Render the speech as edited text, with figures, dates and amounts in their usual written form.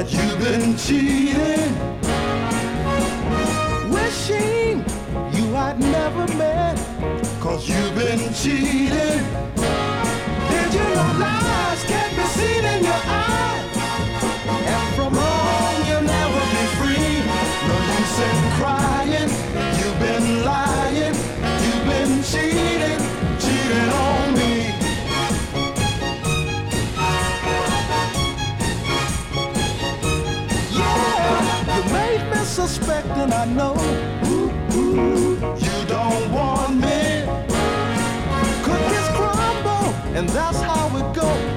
that you've been cheating, wishing you I'd never met, 'cause you've been cheating. Did you know lies can't be seen in your eyes, and from wrong you'll never be free? No use in crying, you've been lying, you've been cheating, cheating on me. You made me suspecting, I know you don't want me. Cookies crumble, and that's how it goes.